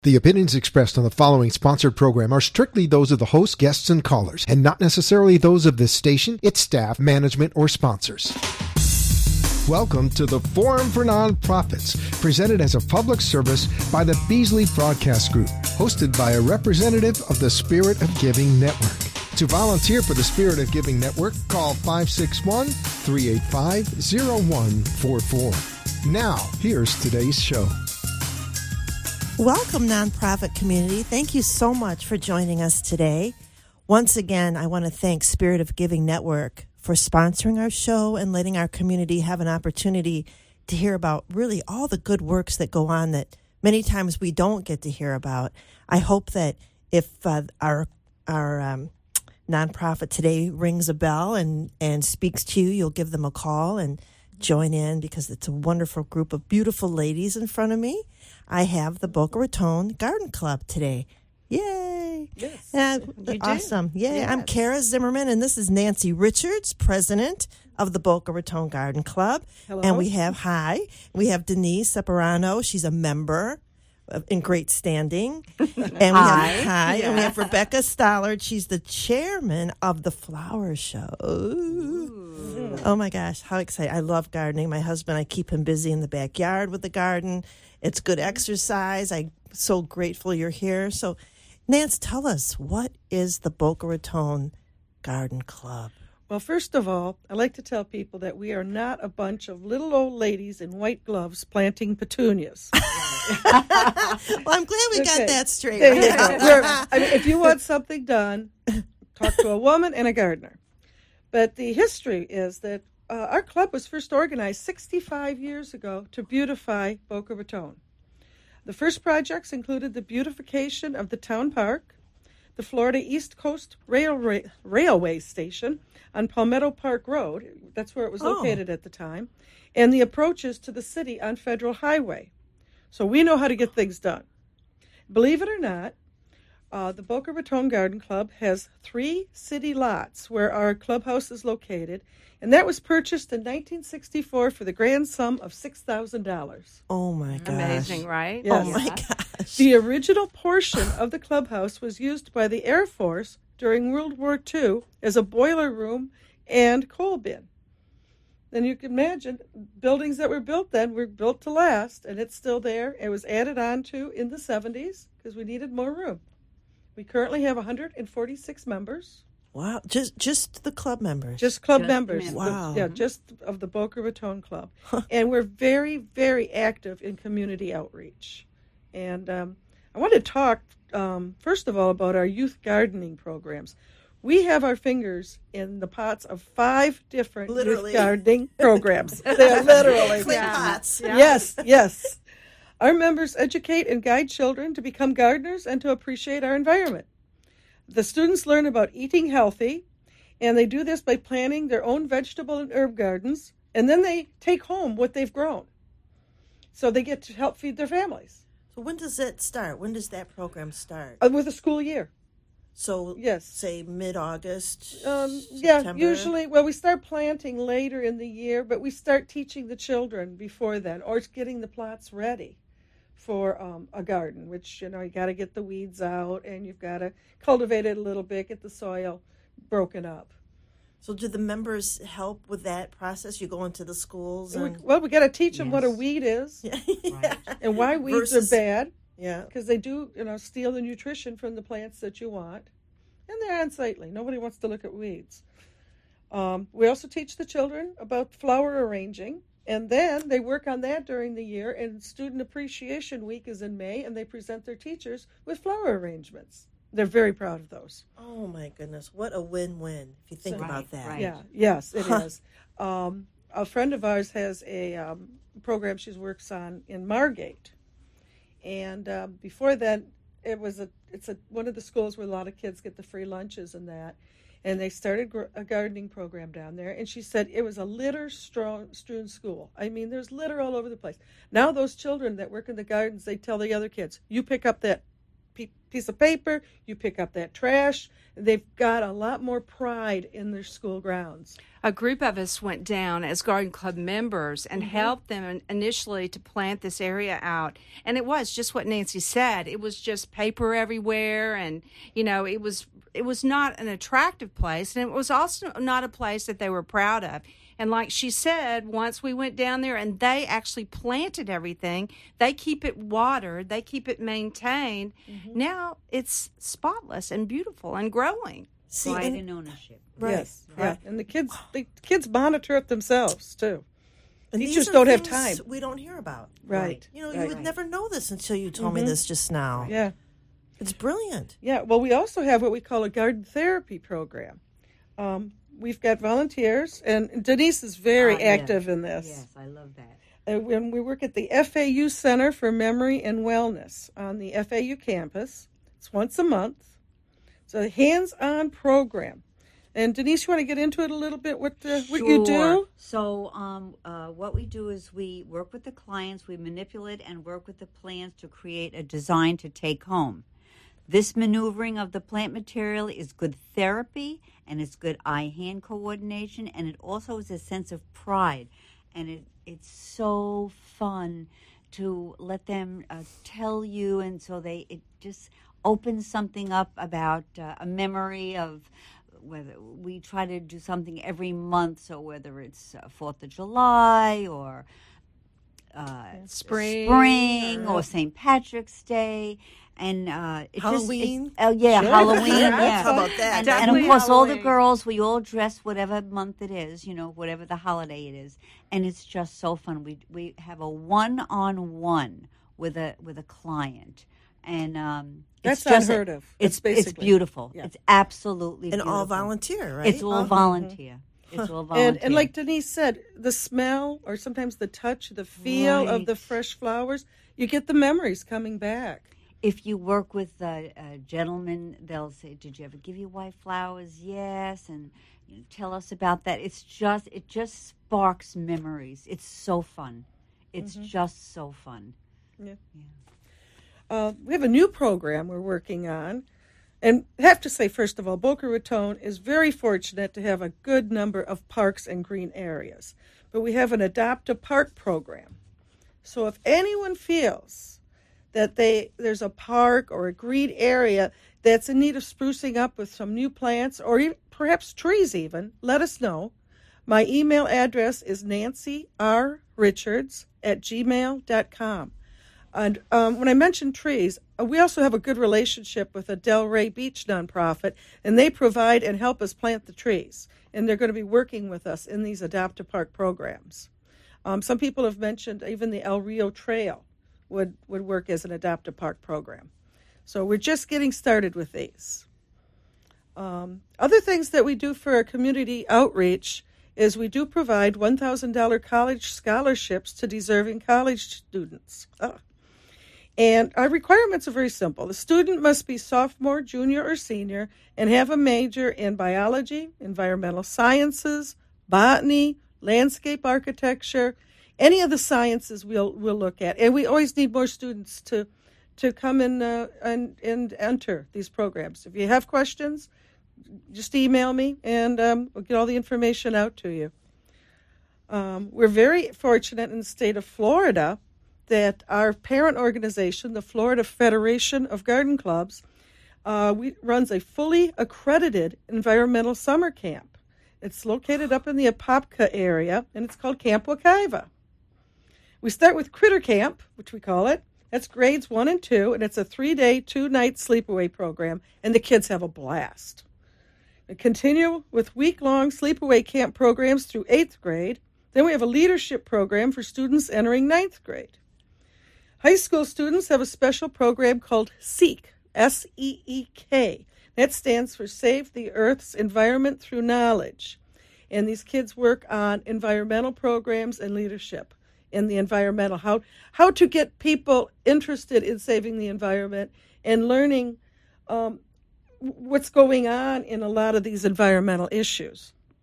The opinions expressed on the following sponsored program are strictly those of the host, guests, and callers, and not necessarily those of this station, its staff, management, or sponsors. Welcome to the Forum for Nonprofits, presented as a public service by the Beasley Broadcast Group, hosted by a representative of the Spirit of Giving Network. To volunteer for the Spirit of Giving Network, call 561-385-0144. Now, here's today's show. Welcome, nonprofit community. Thank you so much for joining us today. Once again, I want to thank Spirit of Giving Network for sponsoring our show and letting our community have an opportunity to hear about really all the good works that go on that many times we don't get to hear about. I hope that if our nonprofit today rings a bell and speaks to you, you'll give them a call and join in, because it's a wonderful group of beautiful ladies in front of me. I have the Boca Raton Garden Club today. Yay! Yes, awesome. Yay! Yes. I'm Kara Zimmerman, and this is Nancy Richards, president of the Boca Raton Garden Club. Hello. And we have Denise Separano. She's a member in great standing. And we have Rebecca Stollard. She's the chairman of the Flower Show. Ooh. Oh my gosh, how exciting. I love gardening. My husband, I keep him busy in the backyard with the garden. It's good exercise. I'm so grateful you're here. So, Nance, tell us, what is the Boca Raton Garden Club? Well, first of all, I like to tell people that we are not a bunch of little old ladies in white gloves planting petunias. Well, I'm glad we got that straight. There you go. If you want something done, talk to a woman and a gardener. But the history is that our club was first organized 65 years ago to beautify Boca Raton. The first projects included the beautification of the town park, the Florida East Coast Railway Station on Palmetto Park Road, that's where it was located at the time, and the approaches to the city on Federal Highway. So we know how to get things done. Believe it or not, the Boca Raton Garden Club has 3 city lots where our clubhouse is located, and that was purchased in 1964 for the grand sum of $6,000. Oh, my gosh. Amazing, right? Yes. Oh, my gosh. The original portion of the clubhouse was used by the Air Force during World War II as a boiler room and coal bin. Then you can imagine, buildings that were built then were built to last, and it's still there. It was added on to in the 70s because we needed more room. We currently have 146 members. Wow, just the club members. Just club members. Wow. Just of the Boca Raton Club. And we're very, very active in community outreach. And I want to talk, first of all, about our youth gardening programs. We have our fingers in the pots of 5 different youth gardening programs. They're literally. Pots. Yeah. Yes. Our members educate and guide children to become gardeners and to appreciate our environment. The students learn about eating healthy, and they do this by planting their own vegetable and herb gardens, and then they take home what they've grown. So they get to help feed their families. So when does that start? When does that program start? With a school year. So, yes. Say mid-August, Yeah, September? usually, well, we start planting later in the year, but we start teaching the children before then, or getting the plots ready for a garden, which, you got to get the weeds out, and you've got to cultivate it a little bit, get the soil broken up. So do the members help with that process? You go into the schools? Well, we got to teach them what a weed is and why weeds are bad. Yeah. Because they do, steal the nutrition from the plants that you want. And they're unsightly. Nobody wants to look at weeds. We also teach the children about flower arranging. And then they work on that during the year. And Student Appreciation Week is in May. And they present their teachers with flower arrangements. They're very proud of those. Oh, my goodness. What a win-win, if you think about that. Right. Yeah. Yes, it is. A friend of ours has a program she works on in Margate. And before that, it's one of the schools where a lot of kids get the free lunches and that. And they started a gardening program down there. And she said it was a litter-strewn school. I mean, there's litter all over the place. Now those children that work in the gardens, they tell the other kids, you pick up that piece of paper, you pick up that trash. They've got a lot more pride in their school grounds. A group of us went down as Garden Club members and helped them initially to plant this area out. And it was just what Nancy said. It was just paper everywhere, and, it was not an attractive place, and it was also not a place that they were proud of. And like she said, once we went down there and they actually planted everything, they keep it watered, they keep it maintained. Now it's spotless and beautiful and growing. See, Pride and ownership. Right. Yes. Yeah. And the kids monitor it themselves, too. And Teachers these are don't have things time. we don't hear about. Right. You would never know this until you told me this just now. Yeah. It's brilliant. Yeah. Well, we also have what we call a garden therapy program. We've got volunteers, and Denise is very active in this. Yes, I love that. When we work at the FAU Center for Memory and Wellness on the FAU campus. It's once a month. It's a hands-on program. And Denise, you want to get into it a little bit? What you do? So what we do is we work with the clients, we manipulate and work with the plants to create a design to take home. This maneuvering of the plant material is good therapy, and it's good eye-hand coordination, and it also is a sense of pride. And it's so fun to let them tell you, and so it just opens something up about a memory of whether we try to do something every month, so whether it's 4th of July or spring or St. Patrick's Day. And Halloween? Halloween, yeah. How about that? And of course, all the girls, we all dress whatever month it is, whatever the holiday it is. And it's just so fun. We have a one-on-one with a client. And that's it's just unheard of. It's beautiful. Yeah. It's absolutely and beautiful. all volunteer, right? It's all volunteer. It's all volunteer. And like Denise said, the smell or sometimes the touch, the feel of the fresh flowers, you get the memories coming back. If you work with a gentleman, they'll say, "Did you ever give your wife flowers?" Yes, and tell us about that. It just sparks memories. It's so fun. It's just so fun. Yeah. We have a new program we're working on, and I have to say, first of all, Boca Raton is very fortunate to have a good number of parks and green areas. But we have an Adopt a Park program. So if anyone feels that there's a park or a green area that's in need of sprucing up with some new plants or even, perhaps trees even, let us know. My email address is nancyrrichards@gmail.com. And when I mentioned trees, we also have a good relationship with a Delray Beach nonprofit, and they provide and help us plant the trees. And they're going to be working with us in these Adopt a Park programs. Some people have mentioned even the El Rio Trail would work as an Adopt a Park program. So we're just getting started with these. Other things that we do for our community outreach is we do provide $1,000 college scholarships to deserving college students. And our requirements are very simple. The student must be sophomore, junior, or senior and have a major in biology, environmental sciences, botany, landscape architecture, any of the sciences we'll look at. And we always need more students to come in and enter these programs. If you have questions, just email me, and we'll get all the information out to you. We're very fortunate in the state of Florida that our parent organization, the Florida Federation of Garden Clubs, runs a fully accredited environmental summer camp. It's located up in the Apopka area, and it's called Camp Wekiva. We start with Critter Camp, which we call it. That's grades 1 and 2, and it's a 3-day, 2-night sleepaway program, and the kids have a blast. We continue with week-long sleepaway camp programs through 8th grade. Then we have a leadership program for students entering 9th grade. High school students have a special program called SEEK, S-E-E-K. That stands for Save the Earth's Environment Through Knowledge. And these kids work on environmental programs and leadership in the environmental, how to get people interested in saving the environment and learning what's going on in a lot of these environmental issues.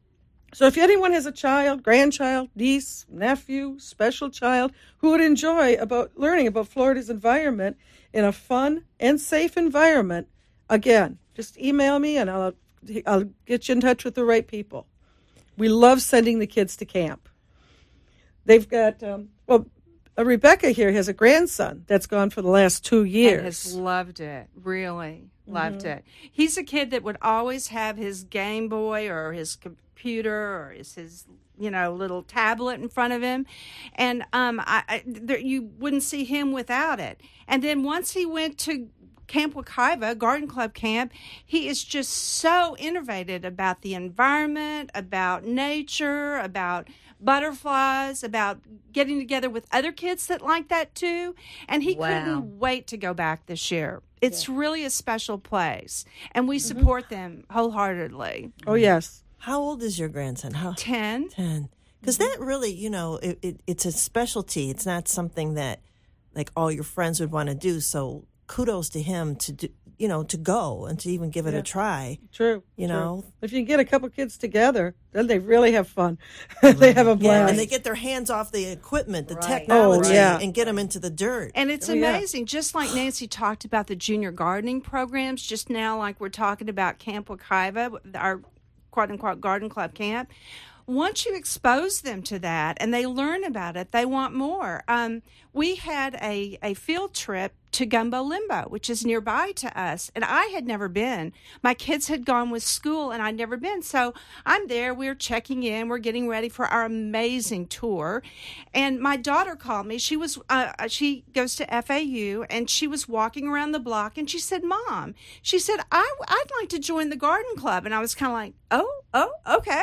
So if anyone has a child, grandchild, niece, nephew, special child who would enjoy learning about Florida's environment in a fun and safe environment, again, just email me and I'll get you in touch with the right people. We love sending the kids to camp. They've got, Rebecca here has a grandson that's gone for the last 2 years. And has loved it, really loved it. He's a kid that would always have his Game Boy or his computer or his little tablet in front of him, and you wouldn't see him without it. And then once he went to Camp Wekiva, Garden Club Camp, he is just so innovative about the environment, about nature, about butterflies, about getting together with other kids that like that too. And he couldn't wait to go back this year. It's really a special place, and we support them wholeheartedly. Oh, yes. How old is your grandson? 10. 10. Because that really, it's a specialty. It's not something that, like, all your friends would want to do. So kudos to him to do, to go and to even give it a try. True. True. If you get a couple kids together, then they really have fun. They have a blast. Yeah, and they get their hands off the equipment, the technology, and get them into the dirt. And it's amazing. Just like Nancy talked about the junior gardening programs, just now, like we're talking about Camp Wekiva, our quote-unquote garden club camp. Once you expose them to that and they learn about it, they want more. We had a field trip to Gumbo Limbo, which is nearby to us, and I had never been. My kids had gone with school, and I'd never been. So I'm there. We're checking in. We're getting ready for our amazing tour, and my daughter called me. She goes to FAU, and she was walking around the block, and she said, "Mom," she said, I'd like to join the garden club," and I was kind of like, "Oh, okay."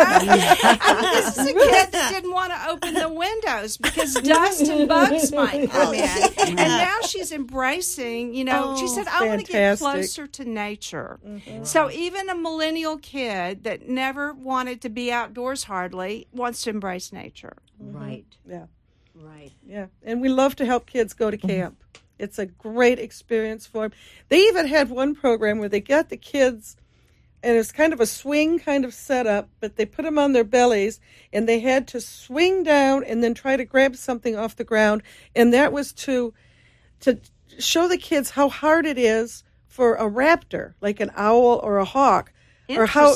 This is a kid that didn't want to open the windows because dust and bugs might come in, and now she's embracing, she said, "I want to get closer to nature." Mm-hmm. So even a millennial kid that never wanted to be outdoors hardly wants to embrace nature. Right. Yeah. Right. Yeah. And we love to help kids go to camp. It's a great experience for them. They even had one program where they got the kids, and it was kind of a swing kind of setup, but they put them on their bellies, and they had to swing down and then try to grab something off the ground, and that was to show the kids how hard it is for a raptor, like an owl or a hawk, or how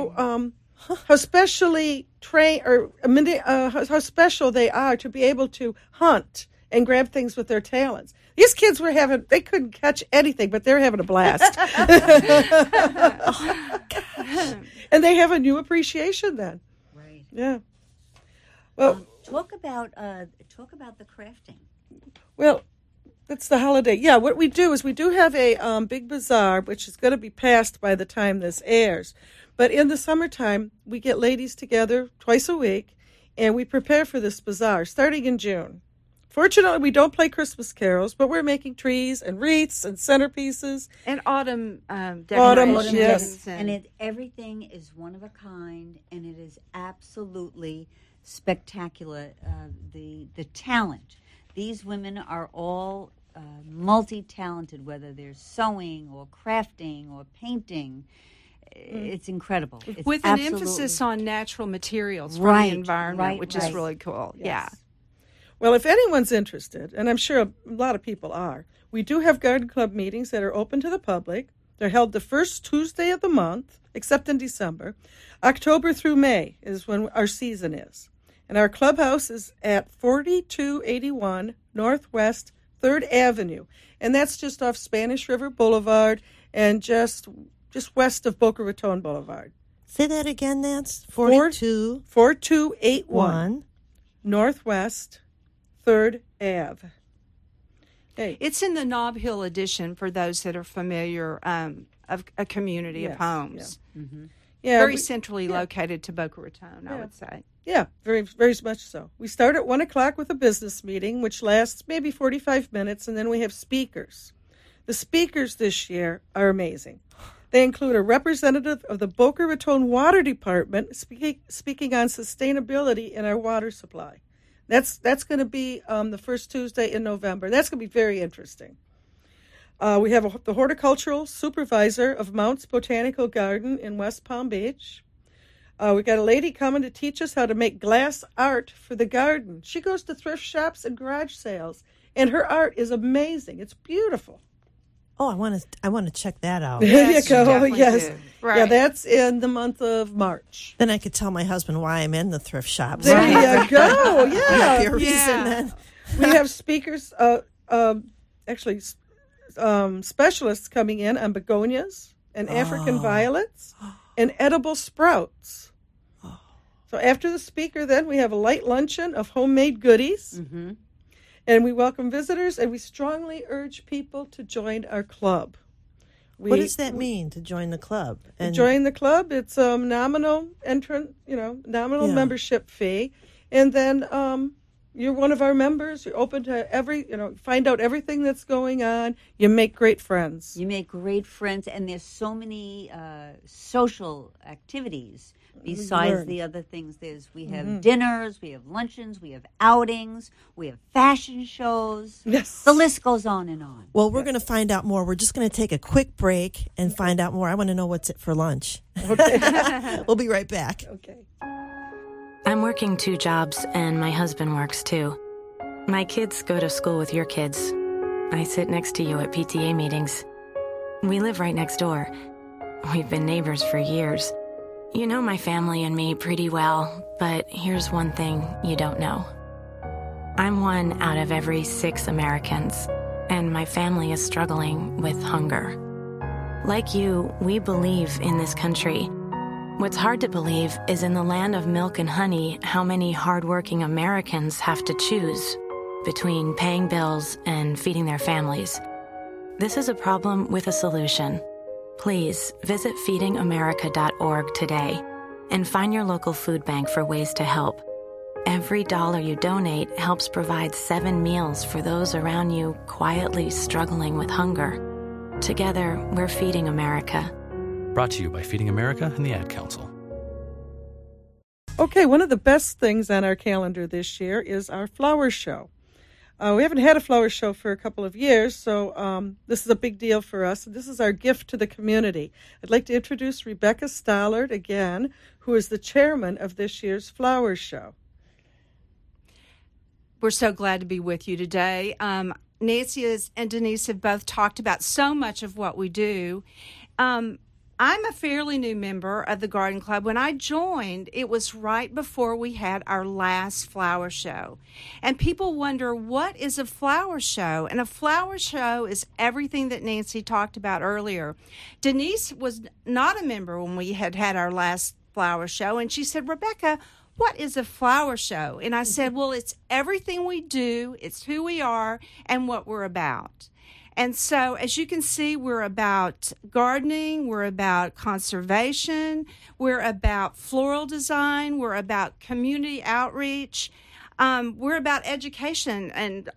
specially trained or how special they are to be able to hunt and grab things with their talons. These kids they couldn't catch anything, but they're having a blast. And they have a new appreciation then. Right. Yeah. Well, talk about the crafting. Well, that's the holiday. Yeah, what we do is we do have a big bazaar, which is going to be passed by the time this airs. But in the summertime, we get ladies together twice a week, and we prepare for this bazaar starting in June. Fortunately, we don't play Christmas carols, but we're making trees and wreaths and centerpieces. And autumn decorations. Yes. And everything is one of a kind, and it is absolutely spectacular, the talent. These women are all multi-talented, whether they're sewing or crafting or painting. It's incredible. It's with an emphasis on natural materials from the environment, which is really cool. Yes. Yeah. Well, if anyone's interested, and I'm sure a lot of people are, we do have garden club meetings that are open to the public. They're held the first Tuesday of the month, except in December. October through May is when our season is. And our clubhouse is at 4281 Northwest 3rd Avenue. And that's just off Spanish River Boulevard and just west of Boca Raton Boulevard. Say that again, Nance. 4281 Northwest 3rd Ave. Hey. It's in the Nob Hill edition for those that are familiar of a community of homes. Yeah. Mm-hmm. Very centrally located to Boca Raton, I would say. Yeah, very, very much so. We start at 1 o'clock with a business meeting, which lasts maybe 45 minutes, and then we have speakers. The speakers this year are amazing. They include a representative of the Boca Raton Water Department speaking on sustainability in our water supply. That's going to be the first Tuesday in November. That's going to be very interesting. We have the horticultural supervisor of Mounts Botanical Garden in West Palm Beach. We got a lady coming to teach us how to make glass art for the garden. She goes to thrift shops and garage sales, and her art is amazing. It's beautiful. Oh, I want to check that out. There Yes, you go. definitely Yes. do. Right. Yeah, that's in the month of March. Then I could tell my husband why I'm in the thrift shops. There you go. Might Yeah. be a reason Yeah. then. We have speakers, specialists coming in on begonias and African violets and edible sprouts. So after the speaker, then we have a light luncheon of homemade goodies. Mm-hmm. And we welcome visitors, and we strongly urge people to join our club. What does that mean to join the club? And join the club, it's a nominal nominal Yeah. membership fee. And then you're one of our members. You're open to find out everything that's going on. You make great friends. You make great friends, and there's so many social activities besides learn. the other things. We have dinners, we have luncheons, we have outings, we have fashion shows. Yes. The list goes on and on. Well, we're going to find out more. We're just going to take a quick break and find out more. I want to know what's it for lunch. Okay. We'll be right back. Okay. I'm working 2 jobs, and my husband works too. My kids go to school with your kids. I sit next to you at PTA meetings. We live right next door. We've been neighbors for years. You know my family and me pretty well, but here's one thing you don't know. I'm 1 out of every 6 Americans, and my family is struggling with hunger. Like you, we believe in this country. What's hard to believe is in the land of milk and honey, how many hardworking Americans have to choose between paying bills and feeding their families. This is a problem with a solution. Please visit feedingamerica.org today and find your local food bank for ways to help. Every dollar you donate helps provide 7 meals for those around you quietly struggling with hunger. Together, we're Feeding America. Brought to you by Feeding America and the Ad Council. Okay, one of the best things on our calendar this year is our flower show. We haven't had a flower show for a couple of years, so this is a big deal for us. This is our gift to the community. I'd like to introduce Rebecca Stollard again, who is the chairman of this year's flower show. We're so glad to be with you today. Nancy and Denise have both talked about so much of what we do. I'm a fairly new member of the Garden Club. When I joined, it was right before we had our last flower show. And people wonder, what is a flower show? And a flower show is everything that Nancy talked about earlier. Denise was not a member when we had our last flower show, and she said, Rebecca, what is a flower show? And I said, well, it's everything we do, it's who we are, and what we're about. And so, as you can see, we're about gardening, we're about conservation, we're about floral design, we're about community outreach, we're about education and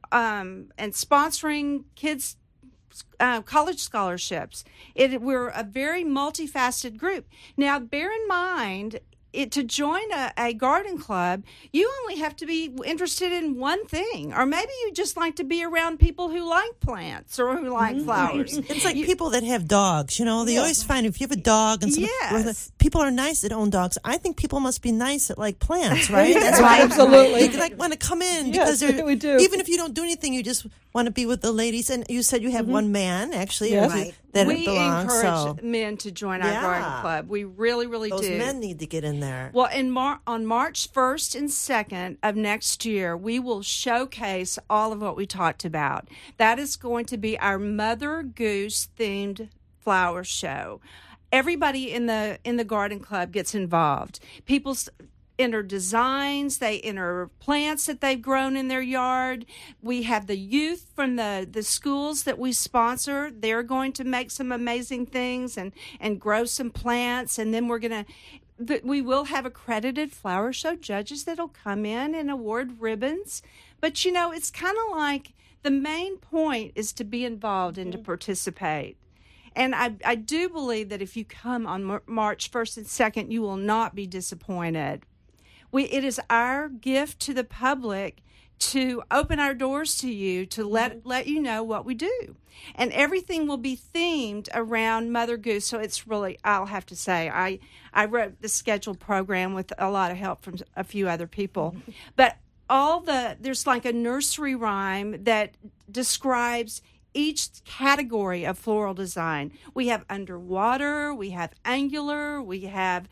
sponsoring kids' college scholarships. We're a very multifaceted group. Now, bear in mind, to join a garden club, you only have to be interested in one thing, or maybe you just like to be around people who like plants or who like flowers. It's like people that have dogs, they always find if you have a dog and people are nice that own dogs. I think people must be nice that like plants, right? That's why Absolutely. you want to come in Yes, because we do. even if you don't do anything, you just want to be with the ladies. And you said you have one man actually Yes. that We belongs. encourage So men to join our garden club. We really, really those do. men need to get in there. Well, on March 1st and 2nd of next year, we will showcase all of what we talked about. That is going to be our Mother Goose themed flower show. Everybody in the garden club gets involved. People enter designs, they enter plants that they've grown in their yard. We have the youth from the schools that we sponsor. They're going to make some amazing things and grow some plants, and then we will have accredited flower show judges that'll come in and award ribbons. But, it's kind of like the main point is to be involved and to participate. And I do believe that if you come on March 1st and 2nd, you will not be disappointed. It is our gift to the public to open our doors to you, to let you know what we do. And everything will be themed around Mother Goose. So it's really, I'll have to say, I wrote the scheduled program with a lot of help from a few other people. But there's like a nursery rhyme that describes each category of floral design. We have underwater, we have angular, we have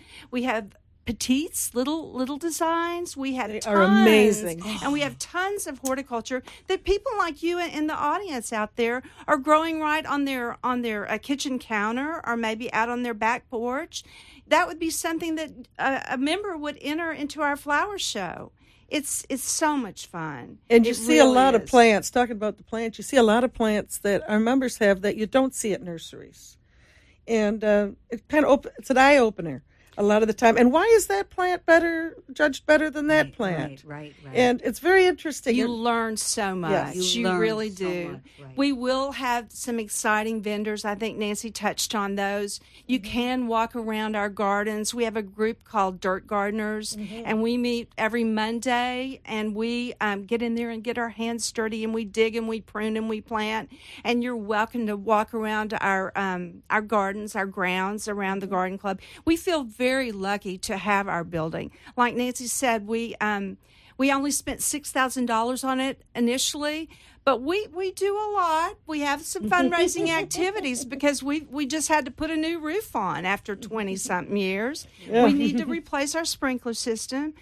petites, little designs. We have tons, are amazing, and we have tons of horticulture that people like you in the audience out there are growing right on their kitchen counter, or maybe out on their back porch. That would be something that a member would enter into our flower show. It's so much fun. And you see a lot of plants, talking about the plants, you see a lot of plants that our members have that you don't see at nurseries. And it's an eye-opener a lot of the time. And why is that plant judged better than that plant? Right. And it's very interesting. You learn so much. Yes. You really do. Much, right. We will have some exciting vendors. I think Nancy touched on those. You can walk around our gardens. We have a group called Dirt Gardeners, and we meet every Monday, and we get in there and get our hands dirty, and we dig and we prune and we plant. And you're welcome to walk around our gardens, our grounds around the garden club. We feel very lucky to have our building. Like Nancy said, we only spent $6,000 on it initially, but we do a lot. We have some fundraising activities because we just had to put a new roof on after 20-something years. Yeah. We need to replace our sprinkler system.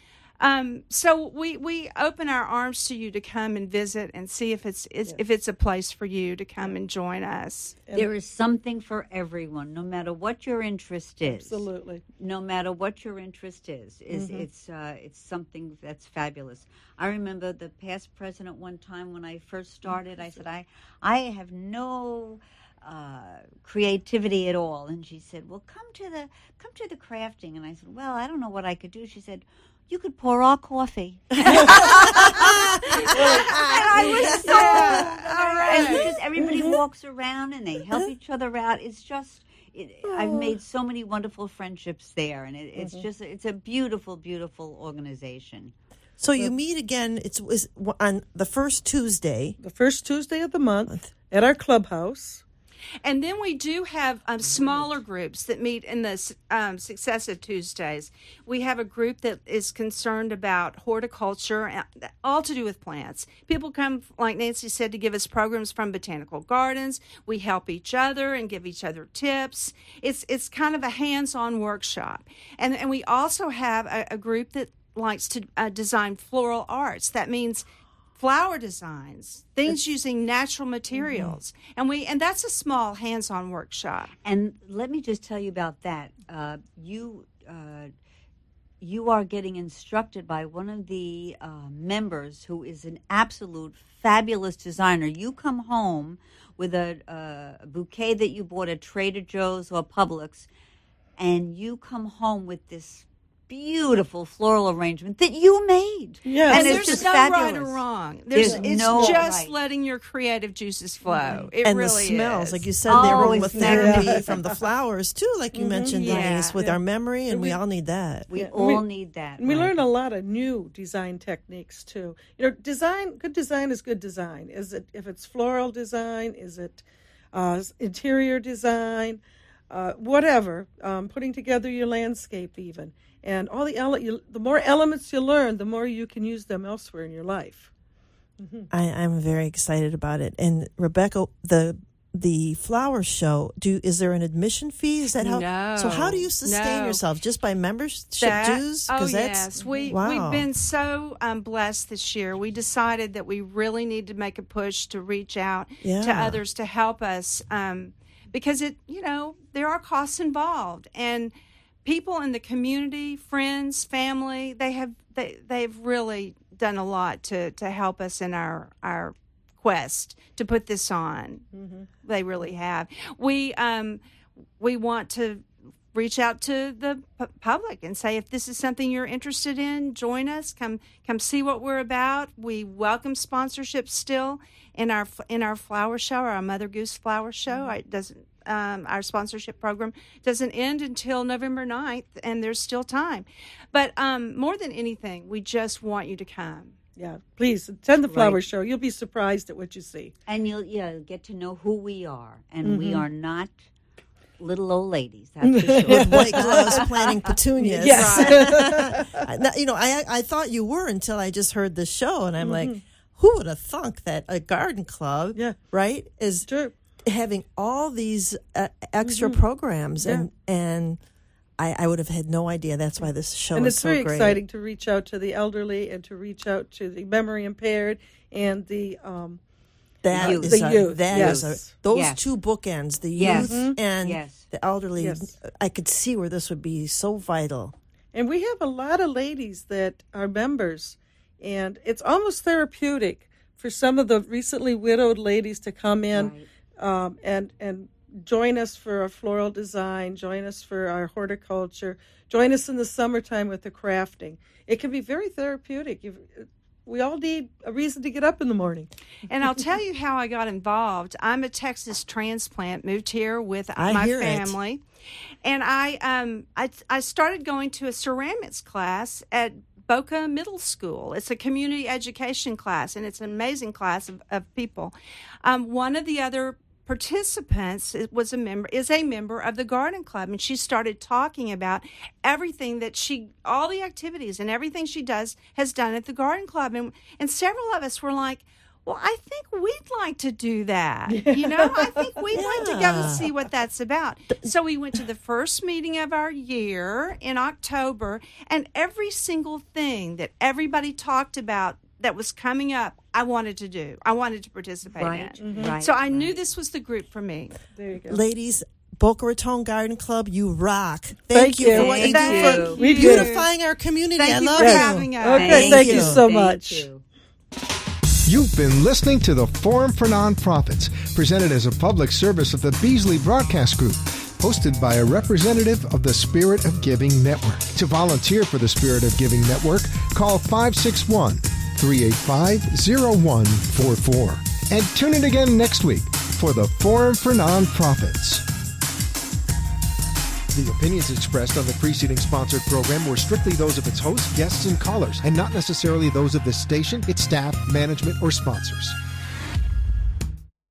So we open our arms to you to come and visit and see if it's a place for you to come and join us. There is something for everyone, no matter what your interest is. Absolutely. No matter what your interest is, it's something that's fabulous. I remember the past president one time when I first started. I said, I have no creativity at all, and she said, well, come to the crafting. And I said, well, I don't know what I could do. She said, you could pour our coffee. And I was so, and because everybody walks around and they help each other out. It's just, I've made so many wonderful friendships there, and it's a beautiful, beautiful organization. So you meet again, it's on the first Tuesday. The first Tuesday of the month at our clubhouse. And then we do have smaller groups that meet in the successive Tuesdays. We have a group that is concerned about horticulture, all to do with plants. People come, like Nancy said, to give us programs from botanical gardens. We help each other and give each other tips. It's kind of a hands-on workshop. And we also have a group that likes to design floral arts. That means flower designs, things using natural materials. And that's a small hands-on workshop. And let me just tell you about that. You are getting instructed by one of the members who is an absolute fabulous designer. You come home with a bouquet that you bought at Trader Joe's or Publix, and you come home with this beautiful floral arrangement that you made. Yes. And it's there's just no fabulous. right or wrong. There's It's no just right. letting your creative juices flow. It And really the smells, is. like you said, the Oh, it's aromatherapy from the flowers, too, like you mentioned, Yeah. Denise, with our memory, and we all need that. We Yeah. all need that. And we right? learn a lot of new design techniques too. Good design is good design. Is it, if it's floral design, is it interior design, whatever, putting together your landscape even. And all the more elements you learn, the more you can use them elsewhere in your life. I'm very excited about it. And Rebecca, the flower show, is there an admission fee? Is that how? No. So how do you sustain No. yourself? Just by membership dues? Oh, 'Cause yes. We've been so blessed this year. We decided that we really need to make a push to reach out to Yeah. others to help us because there are costs involved. And people in the community, friends, family, they've really done a lot to help us in our quest to put this on. They really have. We want to reach out to the public and say, if this is something you're interested in, join us. Come see what we're about. We welcome sponsorships still in our flower show, our Mother Goose flower show. It doesn't. Our sponsorship program doesn't end until November 9th, and there's still time. But more than anything, we just want you to come. Yeah, please attend the flower Right. show. You'll be surprised at what you see. And you'll get to know who we are. And we are not little old ladies, that's for sure. With white gloves planting petunias. Yes. Now, I thought you were until I just heard the show, and I'm like, who would have thunk that a garden club, right, is True. having all these extra programs, and I would have had no idea. That's why this show And is it's so very great. exciting to reach out to the elderly and to reach out to the memory impaired and the That youth. is The a- youth, that yes. is those Yes. two bookends, the Yes. youth and Yes. the elderly. Yes. I could see where this would be so vital. And we have a lot of ladies that are members, and it's almost therapeutic for some of the recently widowed ladies to come in and join us for our floral design, join us for our horticulture, join us in the summertime with the crafting. It can be very therapeutic. We all need a reason to get up in the morning. And I'll tell you how I got involved. I'm a Texas transplant, moved here with I my hear it. family. And I started going to a ceramics class at Boca Middle School. It's a community education class, and it's an amazing class of people. One of the other participants is a member of the garden club, and she started talking about everything that all the activities and everything she has done at the garden club, and several of us were like, well, I think we'd like to do that. I think we'd like to go and see what that's about. So we went to the first meeting of our year in October, and every single thing that everybody talked about that was coming up, I wanted to do. I wanted to participate in. Right. So I knew this was the group for me. There you go. Ladies, Boca Raton Garden Club, you rock. Thank Thank you for you. what you Thank do you. for We do. beautifying our community. Thank I you love for you. having us. Okay, thank you so much. you. You've been listening to the Forum for Nonprofits, presented as a public service of the Beasley Broadcast Group, hosted by a representative of the Spirit of Giving Network. To volunteer for the Spirit of Giving Network, call 561-385-0144. And tune in again next week for the Forum for Nonprofits. The opinions expressed on the preceding sponsored program were strictly those of its hosts, guests, and callers, and not necessarily those of this station, its staff, management, or sponsors.